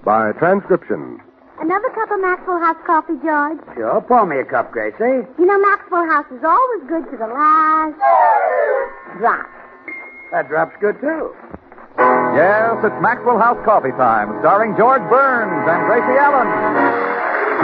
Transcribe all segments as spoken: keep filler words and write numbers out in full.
by transcription. Another cup of Maxwell House coffee, George? Sure, pour me a cup, Gracie. You know, Maxwell House is always good to the last drop. That drop's good, too. Yes, it's Maxwell House Coffee Time, starring George Burns and Gracie Allen.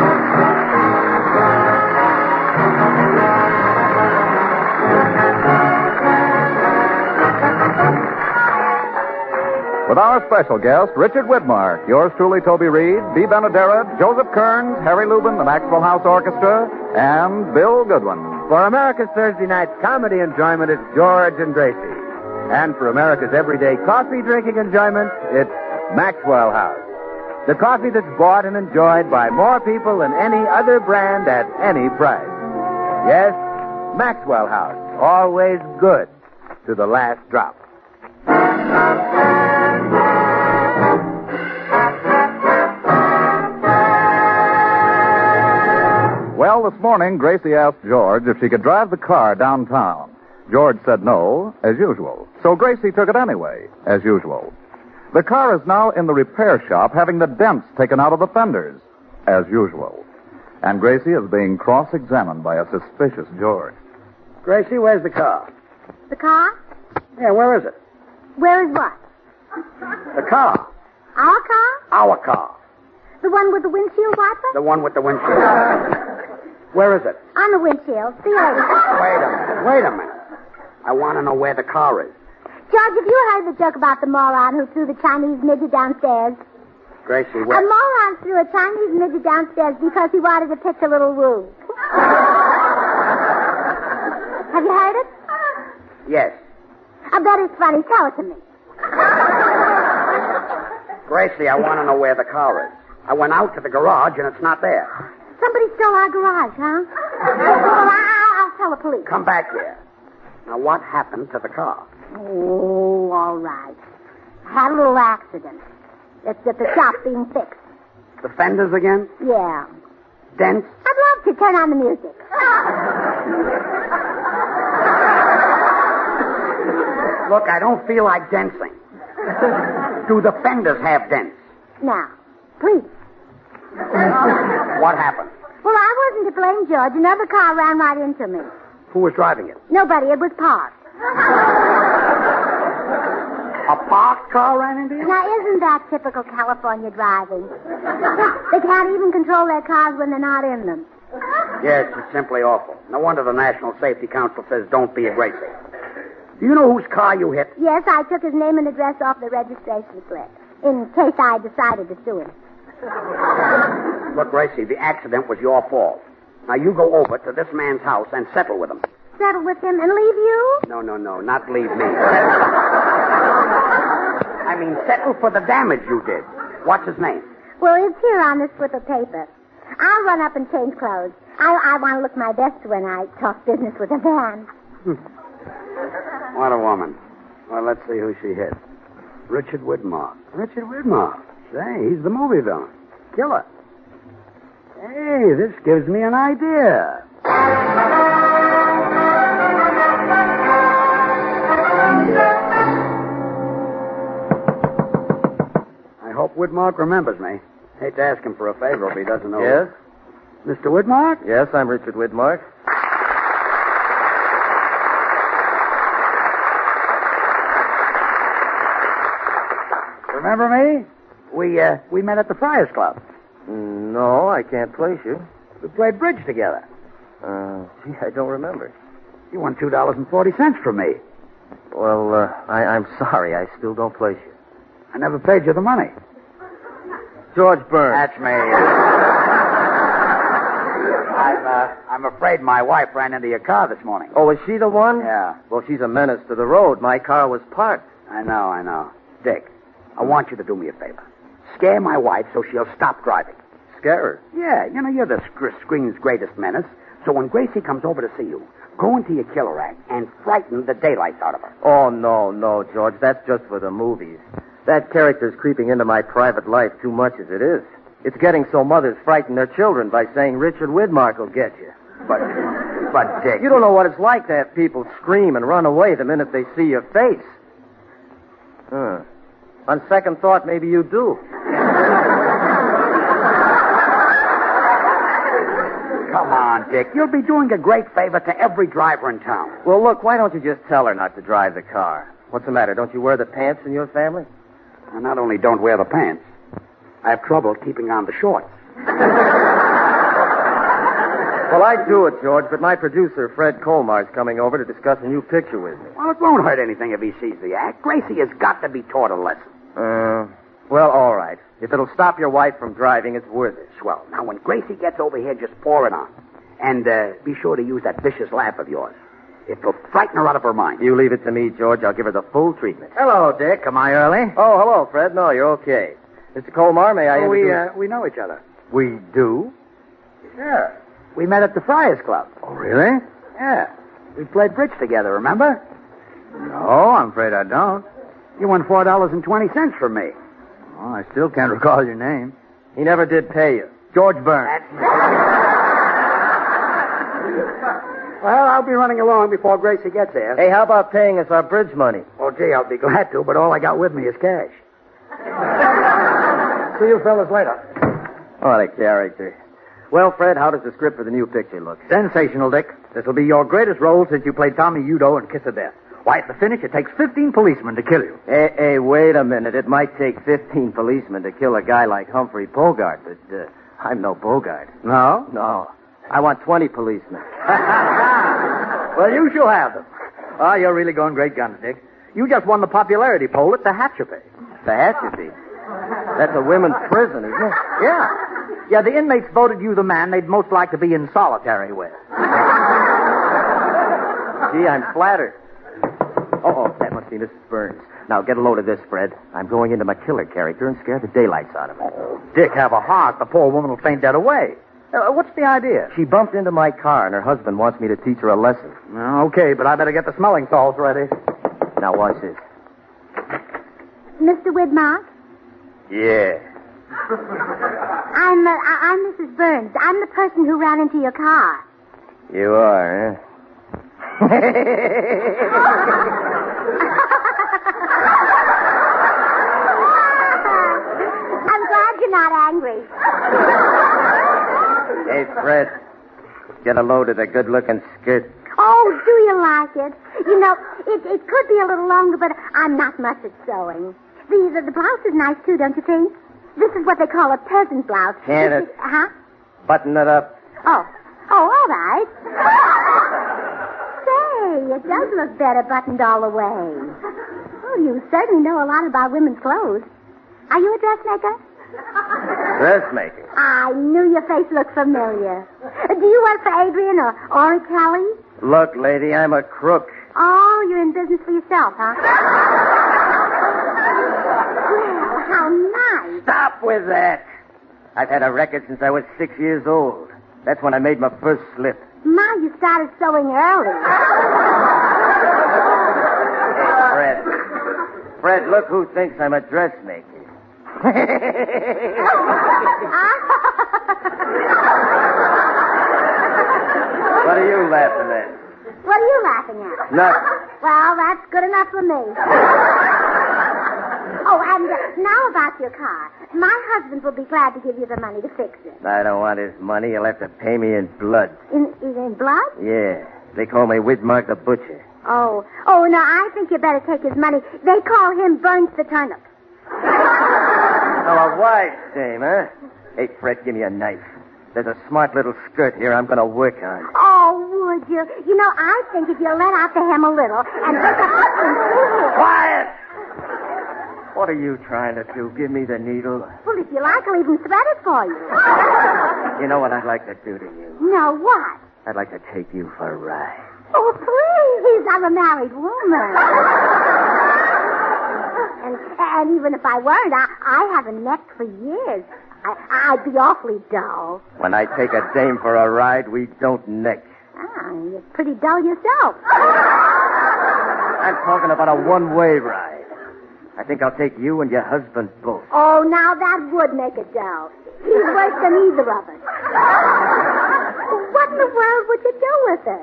With our special guest, Richard Widmark, yours truly, Toby Reed, Bea Benaderet, Joseph Kearns, Harry Lubin, the Maxwell House Orchestra, and Bill Goodwin. For America's Thursday night comedy enjoyment, it's George and Gracie. And for America's everyday coffee drinking enjoyment, it's Maxwell House. The coffee that's bought and enjoyed by more people than any other brand at any price. Yes, Maxwell House, always good to the last drop. Well, this morning, Gracie asked George if she could drive the car downtown. George said no, as usual. So Gracie took it anyway, as usual. The car is now in the repair shop having the dents taken out of the fenders, as usual. And Gracie is being cross-examined by a suspicious George. Gracie, where's the car? The car? Yeah, where is it? Where is what? The car. Our car? Our car. The one with the windshield wiper? The one with the windshield. Where is it? On the windshield. See you later. Wait a minute. Wait a minute. I want to know where the car is. George, have you heard the joke about the moron who threw the Chinese midget downstairs? Gracie, A where... moron threw a Chinese midget downstairs because he wanted to pitch a little woo. Have you heard it? Yes. I bet it's funny. Tell it to me. Gracie, I want to know where the car is. I went out to the garage and it's not there. Somebody stole our garage, huh? Well, I'll, I'll tell the police. Come back here. Now, what happened to the car? Oh, all right. Had a little accident. It's at the shop being fixed. The fenders again? Yeah. Dents? I'd love to turn on the music. Look, I don't feel like dancing. Do the fenders have dents? Now, please. What happened? Well, I wasn't to blame, George. Another car ran right into me. Who was driving it? Nobody. It was parked. A parked car ran into you? Now, isn't that typical California driving? They can't even control their cars when they're not in them. Yes, it's simply awful. No wonder the National Safety Council says don't be a Gracie. Do you know whose car you hit? Yes, I took his name and address off the registration slip, in case I decided to sue him. Look, Gracie, the accident was your fault. Now, you go over to this man's house and settle with him. Settle with him and leave you? No, no, no, not leave me. I mean, settle for the damage you did. What's his name? Well, it's here on this slip of paper. I'll run up and change clothes. I, I want to look my best when I talk business with a man. What a woman. Well, let's see who she hit. Richard Widmark. Richard Widmark. Say, he's the movie villain. Killer. Hey, this gives me an idea. I hope Widmark remembers me. Hate to ask him for a favor if he doesn't know. Yes? Mister Widmark? Yes, I'm Richard Widmark. Remember me? We, uh, we met at the Friars Club. No, I can't place you. We played bridge together. Uh, gee, I don't remember. You won two dollars and forty cents from me. Well, uh, I, I'm sorry. I still don't place you. I never paid you the money. George Burns. That's me. I'm, uh, I'm afraid my wife ran into your car this morning. Oh, is she the one? Yeah. Well, she's a menace to the road. My car was parked. I know, I know. Dick, I want you to do me a favor. Scare my wife so she'll stop driving. Scare her? Yeah, you know, you're the sc- screen's greatest menace. So when Gracie comes over to see you, go into your killer act and frighten the daylights out of her. Oh, no, no, George. That's just for the movies. That character's creeping into my private life too much as it is. It's getting so mothers frighten their children by saying Richard Widmark will get you. But, but, Dick... You don't know what it's like to have people scream and run away the minute they see your face. Huh. On second thought, maybe you do. come on, Dick. You'll be doing a great favor to every driver in town. Well, look, why don't you just tell her not to drive the car? What's the matter? Don't you wear the pants in your family? I not only don't wear the pants, I have trouble keeping on the shorts. Well, I'd do it, George, but my producer, Fred Colmar's coming over to discuss a new picture with me. Well, it won't hurt anything if he sees the act. Gracie has got to be taught a lesson. Uh, well, all right. If it'll stop your wife from driving, it's worth it. Swell. Now, when Gracie gets over here, just pour it on. And uh, be sure to use that vicious laugh of yours. It'll frighten her out of her mind. You leave it to me, George. I'll give her the full treatment. Hello, Dick. Am I early? Oh, hello, Fred. No, you're okay. Mister Colmar, may I Oh, we, introduce... uh, we know each other. We do? Yeah. We met at the Friars Club. Oh, really? Yeah. We played bridge together, remember? No, I'm afraid I don't. You won four dollars and twenty cents from me. Oh, I still can't recall your name. He never did pay you. George Burns. Well, I'll be running along before Gracie gets there. Hey, how about paying us our bridge money? Oh, gee, I'll be glad to, but all I got with me is cash. See you fellas later. What a character. Well, Fred, how does the script for the new picture look? Sensational, Dick. This will be your greatest role since you played Tommy Udo in Kiss of Death. Why, at the finish, it takes fifteen policemen to kill you. Hey, hey, wait a minute. It might take fifteen policemen to kill a guy like Humphrey Bogart, but uh, I'm no Bogart. No? No. I want twenty policemen. Well, you shall have them. Oh, you're really going great guns, Dick. You just won the popularity poll at the Hatchapay. The Hatchapay. That's a women's prison, isn't it? Yeah. Yeah, the inmates voted you the man they'd most like to be in solitary with. Gee, I'm flattered. Oh, that must be Missus Burns. Now, get a load of this, Fred. I'm going into my killer character and scare the daylights out of her. Oh, Dick, have a heart. The poor woman will faint dead away. Uh, what's the idea? She bumped into my car, and her husband wants me to teach her a lesson. Uh, okay, but I better get the smelling salts ready. Now, watch this. Mister Widmark? Yeah. I'm, uh, I- I'm Missus Burns. I'm the person who ran into your car. You are, huh? I'm glad you're not angry. Hey, Fred. Get a load of the good-looking skirt. Oh, do you like it? You know, it, it could be a little longer, but I'm not much at sewing. The, the, the blouse is nice, too, don't you think? This is what they call a peasant blouse. Can This it? is- Huh? Button it up. Oh. Oh, all right. Say, it does look better buttoned all the way. Oh, you certainly know a lot about women's clothes. Are you a dressmaker? Dressmaking. I knew your face looked familiar. Do you work for Adrian or Ori Kelly? Look, lady, I'm a crook. Oh, you're in business for yourself, huh? Well, how nice. Stop with that. I've had a record since I was six years old. That's when I made my first slip. Ma, you started sewing early. Hey, Fred. Fred, look who thinks I'm a dressmaker. What are you laughing at? What are you laughing at? Nothing. Well, that's good enough for me. Oh, and uh, now about your car. My husband will be glad to give you the money to fix it. I don't want his money. He'll have to pay me in blood. In, in, in blood? Yeah. They call me Widmark the Butcher. Oh. Oh, no, I think you better take his money. They call him Burns the Turnip. Oh, a wife's name, huh? Hey, Fred, give me a knife. There's a smart little skirt here I'm going to work on. Oh, would you? You know, I think if you let out the hem a little and pick up the Quiet! What are you trying to do? Give me the needle. Well, if you like, I'll even thread it for you. You know what I'd like to do to you? No, what? I'd like to take you for a ride. Oh, please, I'm a married woman. and, and even if I weren't, I, I haven't necked for years. I, I'd be awfully dull. When I take a dame for a ride, we don't neck. Ah, you're pretty dull yourself. I'm talking about a one-way ride. I think I'll take you and your husband both. Oh, now that would make it dull. He's worse than either of us. What in the world would you do with it?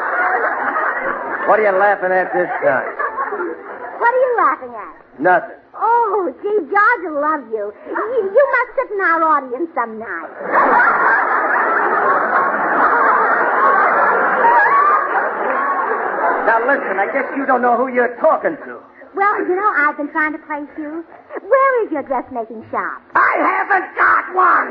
What are you laughing at this time? What are you laughing at? Nothing. Oh, gee, George will love you. You, you must sit in our audience some night. Now, listen, I guess you don't know who you're talking to. Well, you know, I've been trying to place you. Where is your dressmaking shop? I haven't got one.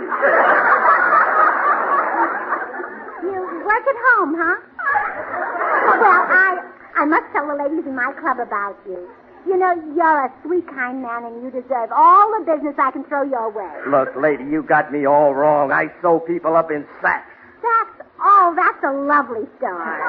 You work at home, huh? Well, I I must tell the ladies in my club about you. You know, you're a sweet, kind man, and you deserve all the business I can throw your way. Look, lady, you got me all wrong. I sew people up in sacks. That's, oh, that's a lovely story.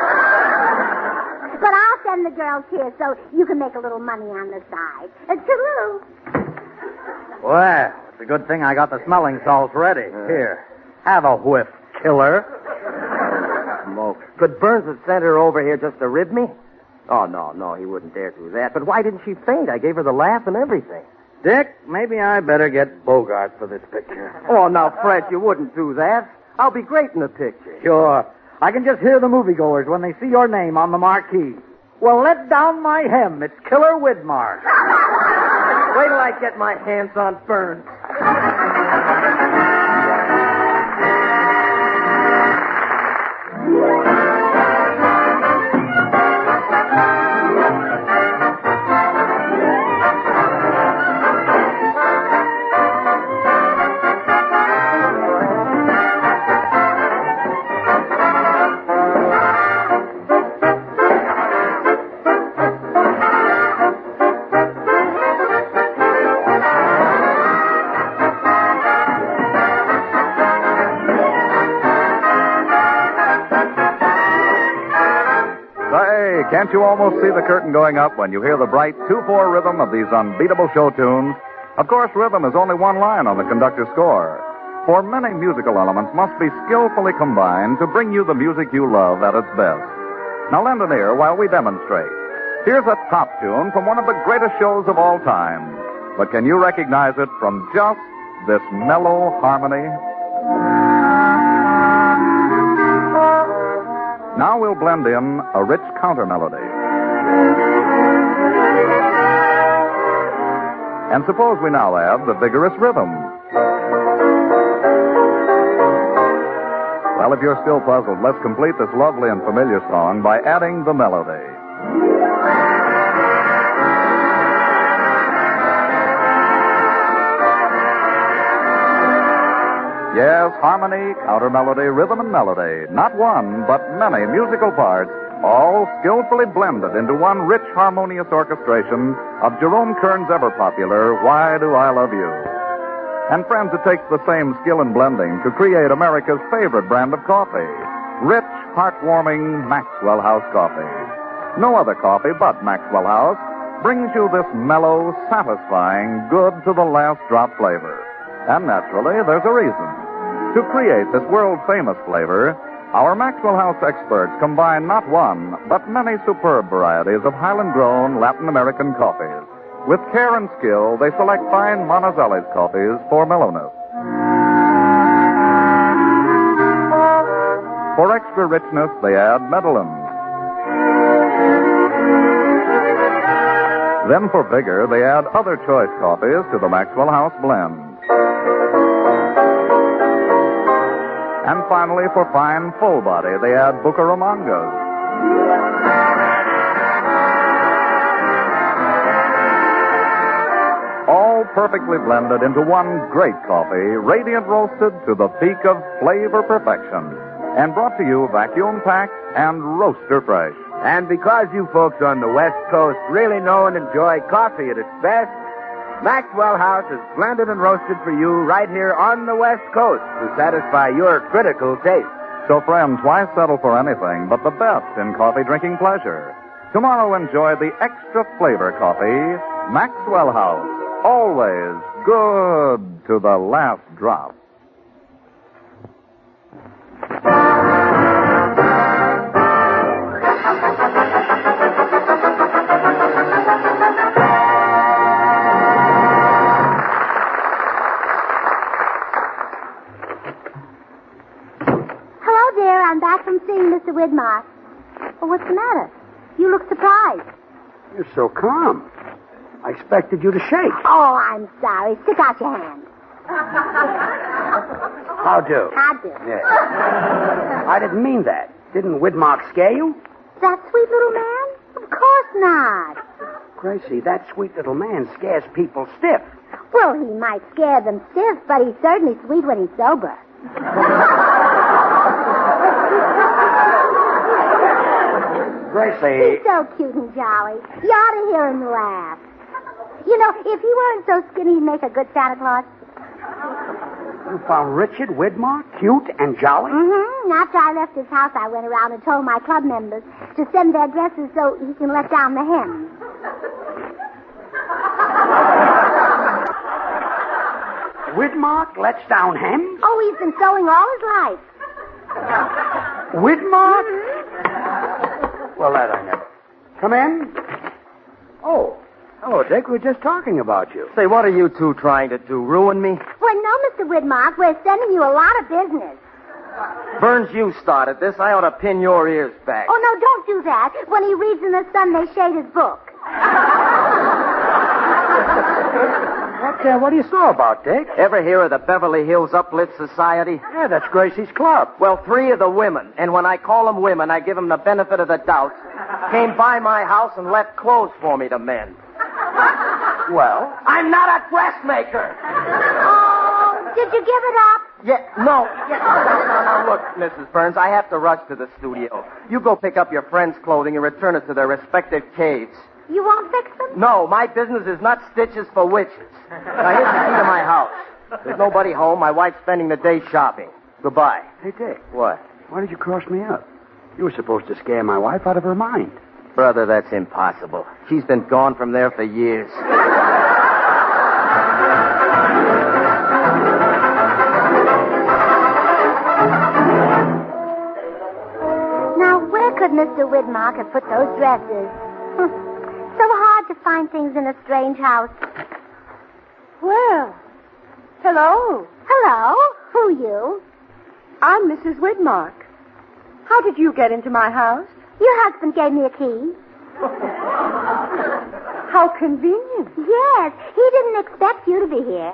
But I'll send the girls here so you can make a little money on the side. Uh, toodaloo. Well, it's a good thing I got the smelling salts ready. Uh, Here, have a whiff, killer. Smoke. Could Burns have sent her over here just to rib me? Oh, no, no, he wouldn't dare do that. But why didn't she faint? I gave her the laugh and everything. Dick, maybe I better get Bogart for this picture. Oh, now, Fred, you wouldn't do that. I'll be great in the picture. Sure. I can just hear the moviegoers when they see your name on the marquee. Well, let down my hem. It's Killer Widmark. Wait till I get my hands on Burns. Can't you almost see the curtain going up when you hear the bright two four rhythm of these unbeatable show tunes? Of course, rhythm is only one line on the conductor's score. For many musical elements must be skillfully combined to bring you the music you love at its best. Now lend an ear while we demonstrate. Here's a top tune from one of the greatest shows of all time. But can you recognize it from just this mellow harmony? Now we'll blend in a rich counter melody. And suppose we now add the vigorous rhythm. Well, if you're still puzzled, let's complete this lovely and familiar song by adding the melody. Yes, harmony, counter melody, rhythm, and melody. Not one, but many musical parts, all skillfully blended into one rich, harmonious orchestration of Jerome Kern's ever-popular Why Do I Love You? And friends, it takes the same skill in blending to create America's favorite brand of coffee. Rich, heartwarming Maxwell House coffee. No other coffee but Maxwell House brings you this mellow, satisfying, good to the last drop flavor. And naturally, there's a reason. To create this world-famous flavor, our Maxwell House experts combine not one, but many superb varieties of Highland-grown Latin American coffees. With care and skill, they select fine Monticelli's coffees for mellowness. For extra richness, they add Medellin. Then for vigor, they add other choice coffees to the Maxwell House blend. And finally, for fine, full body, they add Bucaramangas. All perfectly blended into one great coffee, radiant roasted to the peak of flavor perfection. And brought to you vacuum packed and roaster fresh. And because you folks on the West Coast really know and enjoy coffee at its best, Maxwell House is blended and roasted for you right here on the West Coast to satisfy your critical taste. So, friends, why settle for anything but the best in coffee drinking pleasure? Tomorrow, enjoy the extra flavor coffee, Maxwell House. Always good to the last drop. I'm back from seeing Mister Widmark. Well, what's the matter? You look surprised. You're so calm. I expected you to shake. Oh, I'm sorry. Stick out your hand. How do? How do? Yeah. I didn't mean that. Didn't Widmark scare you? That sweet little man? Of course not. Gracie, that sweet little man scares people stiff. Well, he might scare them stiff, but he's certainly sweet when he's sober. Gracie. He's so cute and jolly. You ought to hear him laugh. You know, if he weren't so skinny, he'd make a good Santa Claus. You found Richard Widmark cute and jolly? Mm-hmm. After I left his house, I went around and told my club members to send their dresses so he can let down the hem. Widmark lets down hems? Oh, he's been sewing all his life. Widmark? Mm-hmm. Well, that I never. Come in. Oh. Hello, Dick. We were just talking about you. Say, what are you two trying to do? Ruin me? Well, no, Mister Widmark. We're sending you a lot of business. Burns, you started this. I ought to pin your ears back. Oh, no, don't do that. When he reads in the Sunday Shade his book. What, uh, what do you saw about, Dick? Ever hear of the Beverly Hills Uplift Society? Yeah, that's Gracie's club. Well, three of the women, and when I call them women, I give them the benefit of the doubt, came by my house and left clothes for me to mend. Well? I'm not a dressmaker. Oh, did you give it up? Yeah, no. Yeah. No, no, no, look, Missus Burns, I have to rush to the studio. You go pick up your friends' clothing and return it to their respective caves. You won't fix them? No, my business is not stitches for witches. Now, here's the key to my house. There's nobody home. My wife's spending the day shopping. Goodbye. Hey, Dick. What? Why did you cross me up? You were supposed to scare my wife out of her mind. Brother, that's impossible. She's been gone from there for years. Now, where could Mister Widmark have put those dresses? Hm. So hard to find things in a strange house. Well, hello. Hello? Who you? I'm Missus Widmark. How did you get into my house? Your husband gave me a key. How convenient. Yes, he didn't expect you to be here.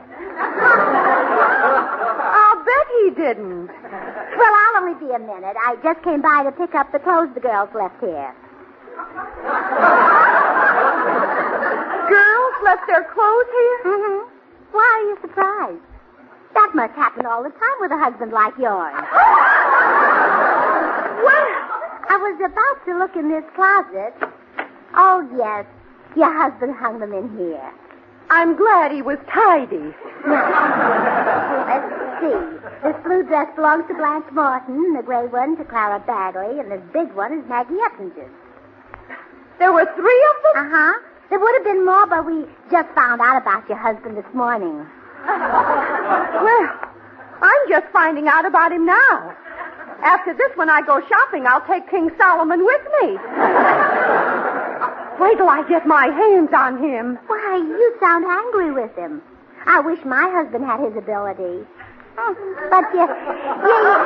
I'll bet he didn't. Well, I'll only be a minute. I just came by to pick up the clothes the girls left here. Girls left their clothes here? Mm-hmm. Why are you surprised? That must happen all the time with a husband like yours. Well, I was about to look in this closet. Oh, yes. Your husband hung them in here. I'm glad he was tidy. Let's see. This blue dress belongs to Blanche Morton, the gray one to Clara Bagley, and this big one is Maggie Eppinger. There were three of them? Uh-huh. There would have been more, but we just found out about your husband this morning. Well, I'm just finding out about him now. After this, when I go shopping, I'll take King Solomon with me. Wait till I get my hands on him. Why, you sound angry with him. I wish my husband had his ability. Oh, but you... you, you...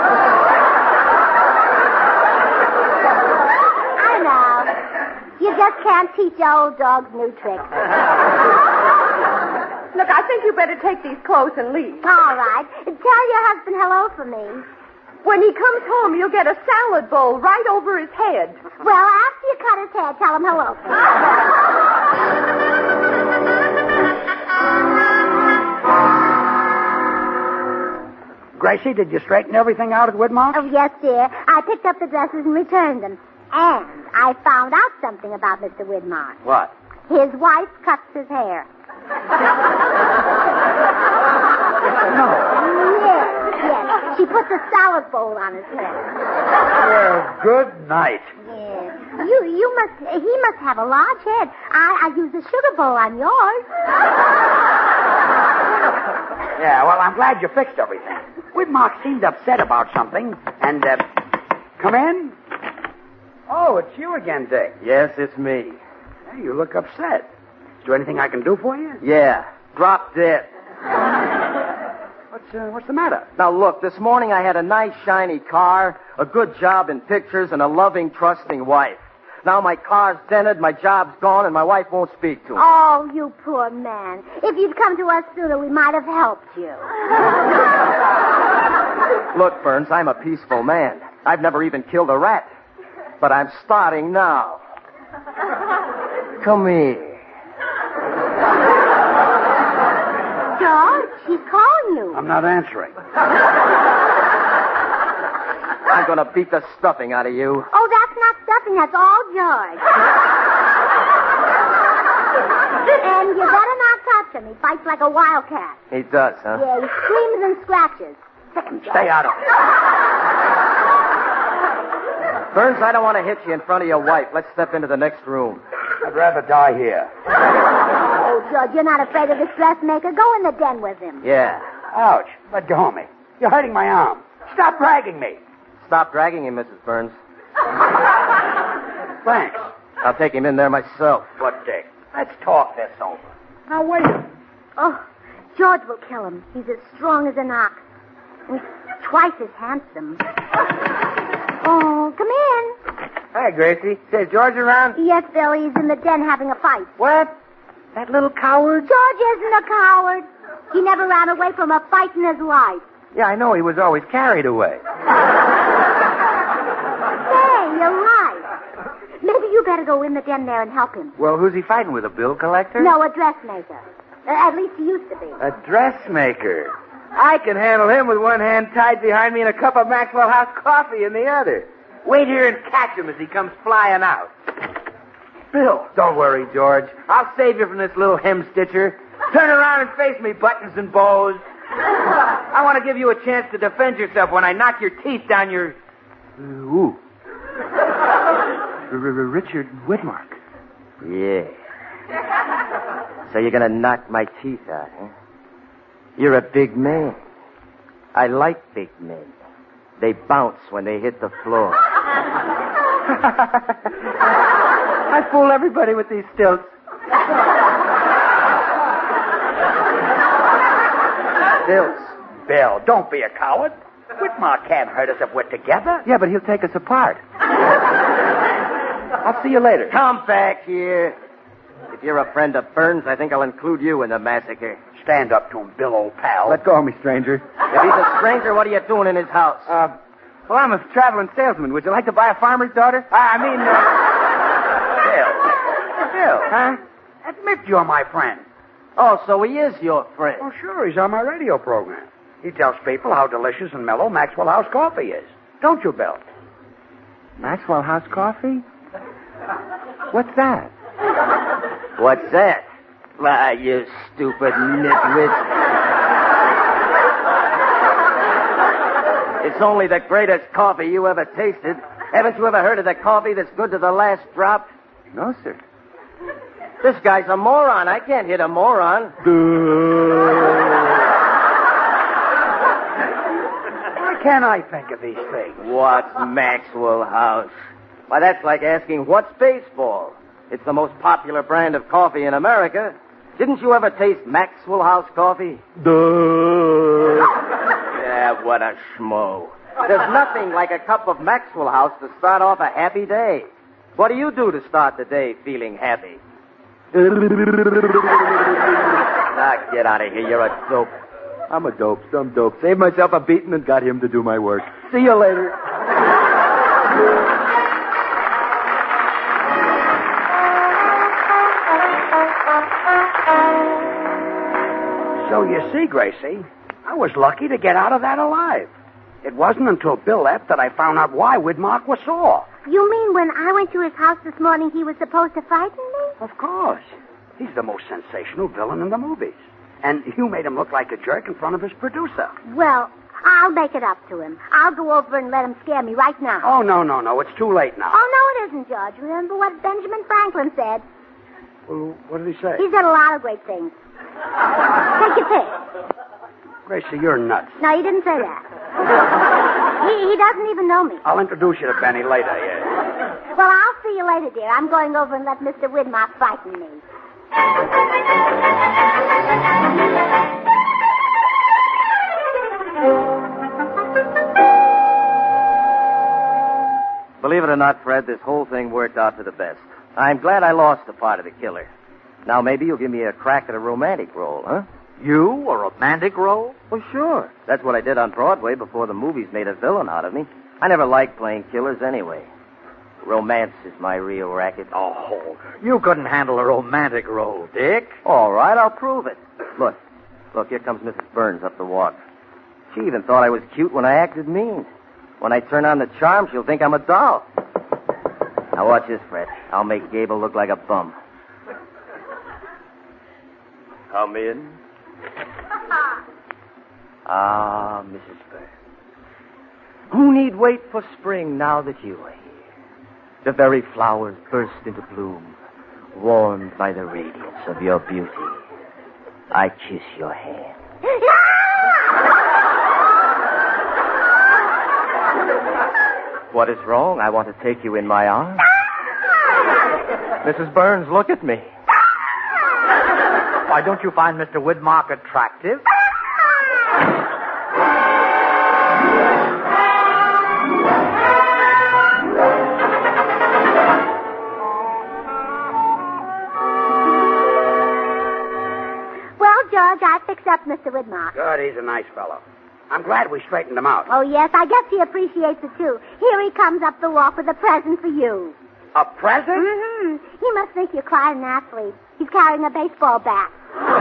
I know. You just can't teach old dogs new tricks. Look, I think you better take these clothes and leave. All right. Tell your husband hello for me. When he comes home, you'll get a salad bowl right over his head. Well, after you cut his hair, tell him hello for me. Gracie, did you straighten everything out at Widmark? Oh, yes, dear. I picked up the dresses and returned them. And I found out something about Mister Widmark. What? His wife cuts his hair. No. Yes, yes. She puts a salad bowl on his head. Well, good night. Yes. You, you must, he must have a large head. I, I used a sugar bowl on yours. Yeah, well, I'm glad you fixed everything. Widmark seemed upset about something, and, uh, come in. Oh, it's you again, Dick. Yes, it's me. Hey, you look upset. Is there anything I can do for you? Yeah, drop dead. What's, uh, what's the matter? Now, look, this morning I had a nice, shiny car, a good job in pictures, and a loving, trusting wife. Now my car's dented, my job's gone, and my wife won't speak to me. Oh, you poor man. If you'd come to us sooner, we might have helped you. Look, Burns, I'm a peaceful man. I've never even killed a rat. But I'm starting now. Come here. George, he's calling you. I'm not answering. I'm going to beat the stuffing out of you. Oh, that's not stuffing. That's all George. And you better not touch him. He fights like a wildcat. He does, huh? Yeah, he screams and scratches. Sick him, George. Stay out of it. Burns, I don't want to hit you in front of your wife. Let's step into the next room. I'd rather die here. Oh, George, you're not afraid of this dressmaker? Go in the den with him. Yeah. Ouch. Let go of me. You're hurting my arm. Stop dragging me. Stop dragging him, Missus Burns. Thanks. I'll take him in there myself. But, Dick, let's talk this over. Now, wait a minute. Oh, George will kill him. He's as strong as an ox. And he's twice as handsome. Oh, come in. Hi, Gracie. Say, is George around? Yes, Bill, he's in the den having a fight. What? That little coward? George isn't a coward. He never ran away from a fight in his life. Yeah, I know he was always carried away. Hey, you're right. Maybe you better go in the den there and help him. Well, who's he fighting with, a bill collector? No, a dressmaker. Uh, at least he used to be. A dressmaker. I can handle him with one hand tied behind me and a cup of Maxwell House coffee in the other. Wait here and catch him as he comes flying out. Bill, don't worry, George. I'll save you from this little hem stitcher. Turn around and face me, buttons and bows. I want to give you a chance to defend yourself when I knock your teeth down your... Ooh. Richard Widmark. Yeah. So you're going to knock my teeth out, huh? You're a big man. I like big men. They bounce when they hit the floor. I fool everybody with these stilts. Stilts. Bill, don't be a coward. Whitmark can't hurt us if we're together. Yeah, but he'll take us apart. I'll see you later. Come back here. If you're a friend of Burns, I think I'll include you in the massacre. Stand up to him, Bill, old pal. Let go of me, stranger. If he's a stranger, what are you doing in his house? Uh, well, I'm a traveling salesman. Would you like to buy a farmer's daughter? I mean, uh... Bill. Bill. Huh? Admit you're my friend. Oh, so he is your friend. Oh, sure, he's on my radio program. He tells people how delicious and mellow Maxwell House coffee is. Don't you, Bill? Maxwell House coffee? What's that? What's that? Why, you stupid nitwit. It's only the greatest coffee you ever tasted. Haven't you ever heard of the coffee that's good to the last drop? No, sir. This guy's a moron. I can't hit a moron. Why can't I think of these things? What's Maxwell House? Why, that's like asking, what's baseball? It's the most popular brand of coffee in America. Didn't you ever taste Maxwell House coffee? Duh. Yeah, what a schmo. There's nothing like a cup of Maxwell House to start off a happy day. What do you do to start the day feeling happy? Now, get out of here. You're a dope. I'm a dope, some dope. Saved myself a beating and got him to do my work. See you later. So you see, Gracie, I was lucky to get out of that alive. It wasn't until Bill left that I found out why Widmark was sore. You mean when I went to his house this morning, he was supposed to frighten me? Of course. He's the most sensational villain in the movies. And you made him look like a jerk in front of his producer. Well, I'll make it up to him. I'll go over and let him scare me right now. Oh, no, no, no. It's too late now. Oh, no, it isn't, George. Remember what Benjamin Franklin said? Well, what did he say? He said a lot of great things. Take your pick. Gracie, you're nuts. No, he didn't say that. he, he doesn't even know me. I'll introduce you to Benny later, yes. Well, I'll see you later, dear. I'm going over and let Mister Widmark frighten me. Believe it or not, Fred, this whole thing worked out for the best. I'm glad I lost the part of the killer. Now maybe you'll give me a crack at a romantic role, huh? You, a romantic role? Well, sure. That's what I did on Broadway before the movies made a villain out of me. I never liked playing killers anyway. Romance is my real racket. Oh, you couldn't handle a romantic role, Dick. All right, I'll prove it. Look, look, here comes Missus Burns up the walk. She even thought I was cute when I acted mean. When I turn on the charm, she'll think I'm a doll. Now watch this, Fred. I'll make Gable look like a bum. Come in. Ah, Missus Burns. Who need wait for spring now that you are here? The very flowers burst into bloom, warmed by the radiance of your beauty. I kiss your hand. What is wrong? I want to take you in my arms. Missus Burns, look at me. Why, don't you find Mister Widmark attractive? Well, George, I fixed up Mister Widmark. Good, he's a nice fellow. I'm glad we straightened him out. Oh, yes, I guess he appreciates it, too. Here he comes up the walk with a present for you. A present? Mm-hmm. He must think you're quite an athlete. He's carrying a baseball bat.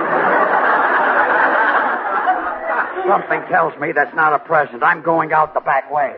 Something tells me that's not a present. I'm going out the back way.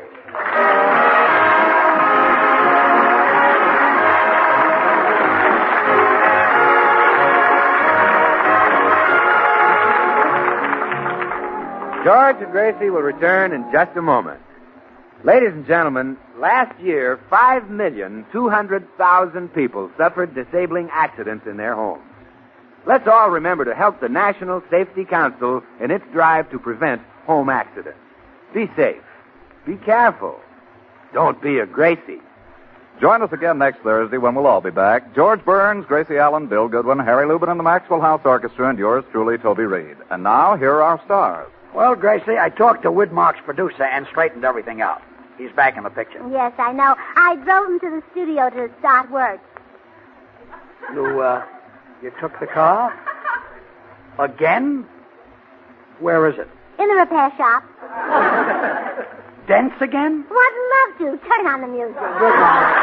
George and Gracie will return in just a moment. Ladies and gentlemen, last year, five million two hundred thousand people suffered disabling accidents in their homes. Let's all remember to help the National Safety Council in its drive to prevent home accidents. Be safe. Be careful. Don't be a Gracie. Join us again next Thursday when we'll all be back. George Burns, Gracie Allen, Bill Goodwin, Harry Lubin, and the Maxwell House Orchestra, and yours truly, Toby Reed. And now, here are our stars. Well, Gracie, I talked to Widmark's producer and straightened everything out. He's back in the picture. Yes, I know. I drove him to the studio to start work. You, uh, you took the car? Again? Where is it? In the repair shop. Dents again? What love to. Turn on the music. Good night.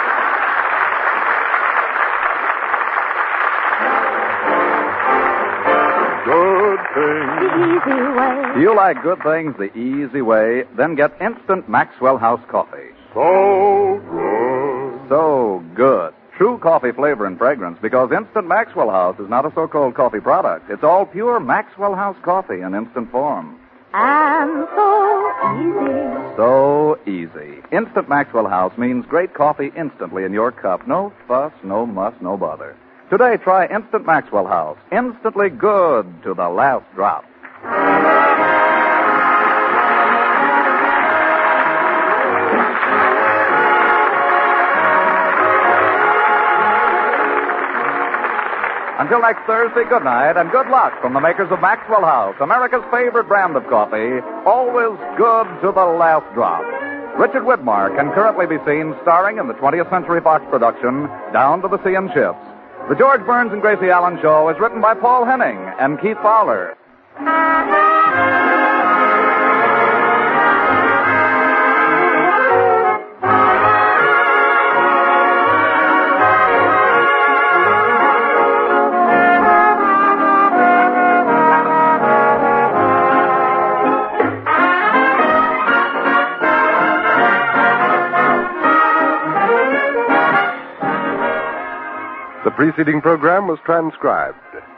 Good things. The easy way. Do you like good things the easy way? Then get instant Maxwell House coffee. So good. So good. True coffee flavor and fragrance, because Instant Maxwell House is not a so-called coffee product. It's all pure Maxwell House coffee in instant form. And so easy. So easy. Instant Maxwell House means great coffee instantly in your cup. No fuss, no muss, no bother. Today, try Instant Maxwell House. Instantly good to the last drop. Until next Thursday, good night and good luck from the makers of Maxwell House, America's favorite brand of coffee, always good to the last drop. Richard Widmark can currently be seen starring in the twentieth Century Fox production, Down to the Sea in Ships. The George Burns and Gracie Allen Show is written by Paul Henning and Keith Fowler. The preceding program was transcribed.